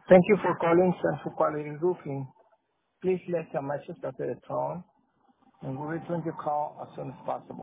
Thank you for calling Central Quality Roofing. Please let a message after the tone, and we'll return your call as soon as possible.